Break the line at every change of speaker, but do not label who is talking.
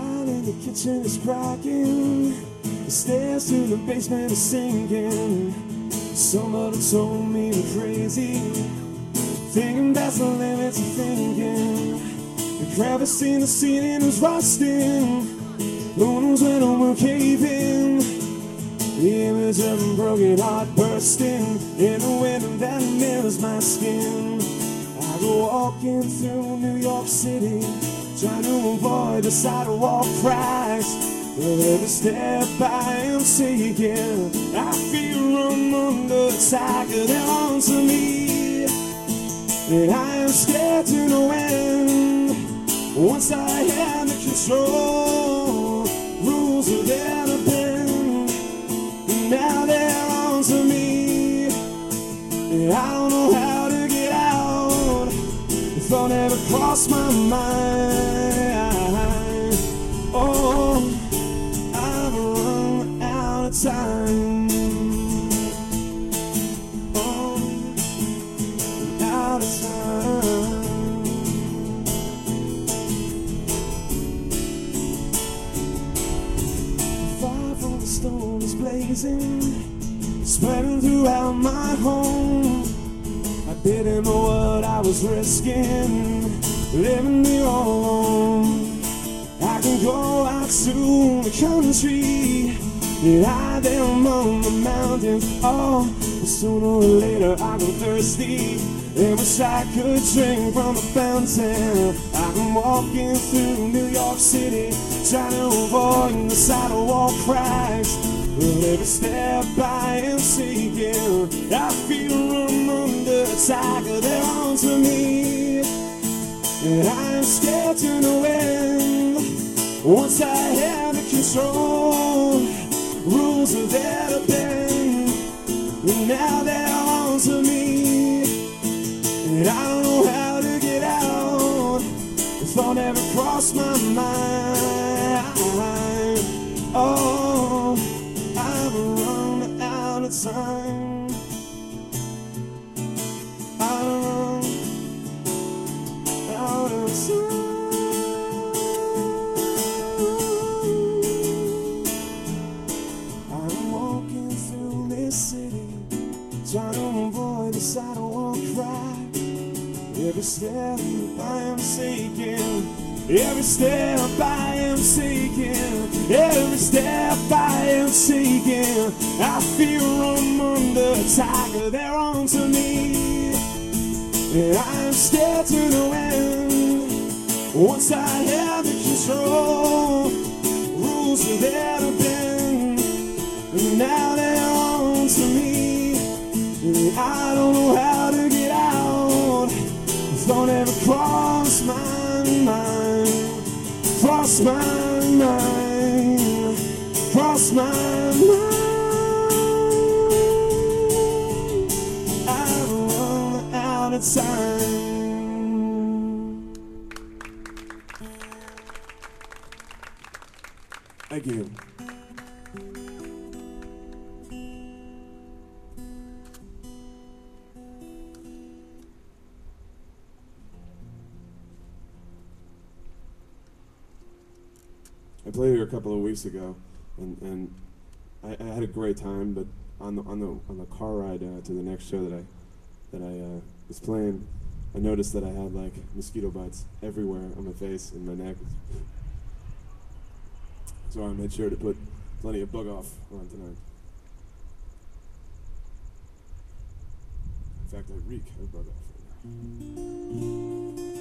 tile in the kitchen is cracking. The stairs to the basement are sinking. Somebody told me I'm crazy, thinking that's the limits of thinking. The crevice in the ceiling is rusting. Who knows when I will cave in? The image of a broken heart bursting in a window that mirrors my skin. I go walking through New York City, trying to avoid the sidewalk cracks. But every step I am taking, I feel I'm under attack. They're onto me, and I am scared to no end. Once I had the control, rules are there to bend. Now they're onto me, and I don't know how to get out. The thought never crossed my mind. Oh, I've run out of time. Oh, out of time. The fire from the stone is blazing, spreading throughout my home. I didn't know what I was risking, living here all alone. I can go out to the country and hide there among the mountains. Oh, but sooner or later I go thirsty and wish I could drink from a fountain. I'm walking through New York City, trying to avoid the sidewalk cracks. But every step I am taking, I feel I'm under attack. They're onto me, and I'm scared to no end. Once I have the control, rules are there to bend. And now they're onto me, and I don't know how to get out. The thought never crossed my mind. Oh, I've run out of time. I've run out of time. Trying to avoid the sidewalk crack. Every step I am taking, every step I am taking, every step I am taking, I feel I'm under attack. They're onto me, and I'm scared to no end. Once I have the control, rules are there to bend. And now they're onto me, I don't know how to get out. The thought never crossed my mind, crossed my mind, crossed my mind. I've run out of time. Thank you. I played here a couple of weeks ago, and I had a great time. But on the car ride to the next show that I was playing, I noticed that I had like mosquito bites everywhere on my face and my neck. So I made sure to put plenty of bug off on tonight. In fact, I reek of bug off right now.